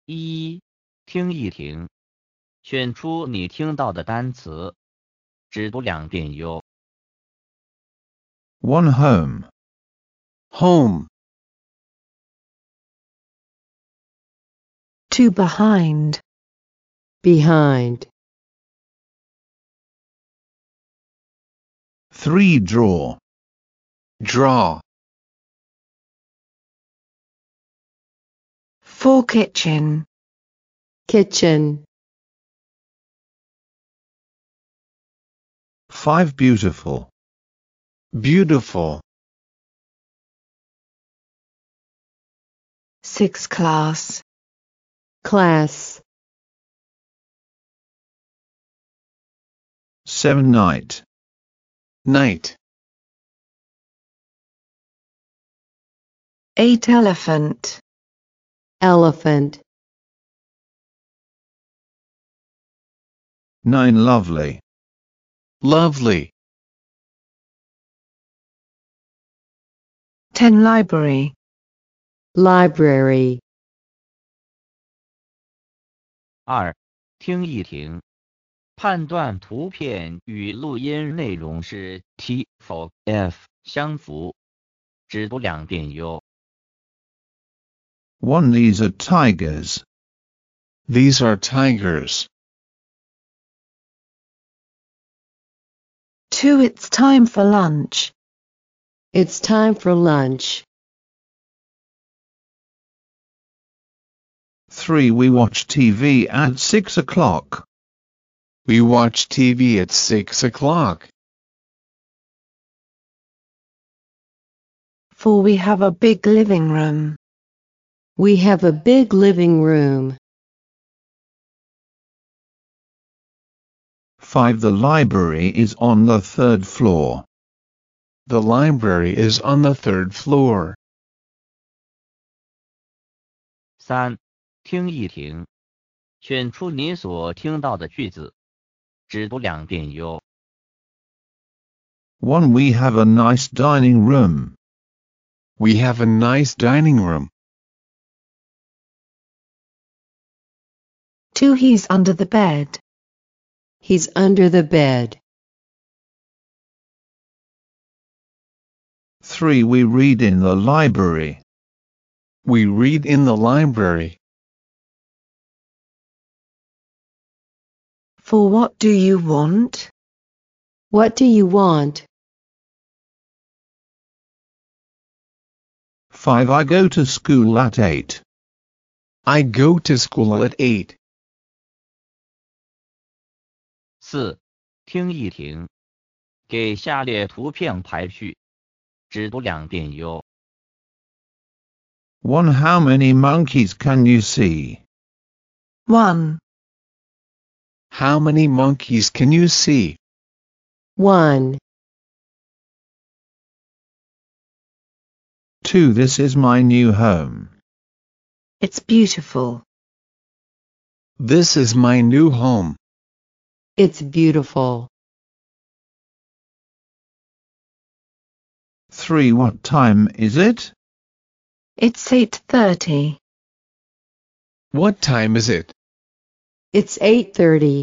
一，听一听，选出你听到的单词，只读2遍哟。 One home. Home. 2 behind. Behind. 3 draw. Draw. 4 kitchen. Kitchen. 5 beautiful. Beautiful. 6 class. Class. 7 night. Night. 8 elephant. Elephant. 9 lovely. Lovely. 10 library. Library. 2，听一听，判断图片与录音内容是 T、否、F 相符，只读2遍哟。 1 these are tigers. These are tigers. 2 it's time for lunch. It's time for lunch. 3 we watch TV at 6 o'clock. We watch TV at 6 o'clock. 4 we have a big living room. We have a big living room. 5 the library is on the 3rd floor. The library is on the 3rd floor. 3，听一听，选出你所听到的句子，只读2遍哟。 1 we have a nice dining room. We have a nice dining room. 2 he's under the bed. He's under the bed. 3 we read in the library. We read in the library. 4 what do you want? What do you want? 5 I go to school at 8. I go to school at 8. 4，听一听，给下列图片排序，只读2遍哟。 1 how many monkeys can you see? 1, How many monkeys can you see? 1. 2 this is my new home. it's beautiful. This is my new home. It's beautiful. 3 what time is it? It's 8:30. What time is it? It's 8:30.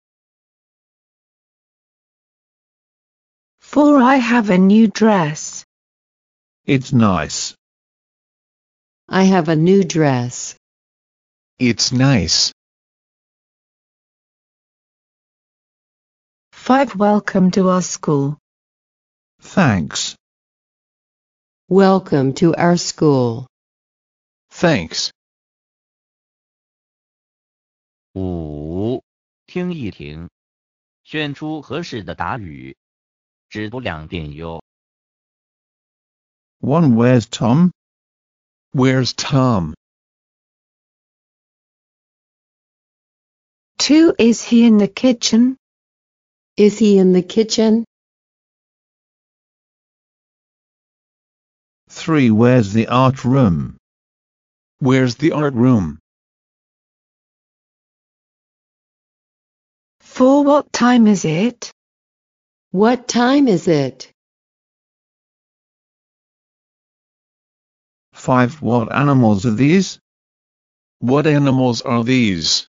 4 I have a new dress. It's nice. I have a new dress. It's nice. 5 welcome to our school. Thanks. Welcome to our school. Thanks. 5，听一听，选出合适的答语，只读2遍哟。 1 where's Tom? Where's Tom? 2 is he in the kitchen? Is he in the kitchen? 3 where's the art room? Where's the art room? 4 what time is it? What time is it? 5 what animals are these? What animals are these?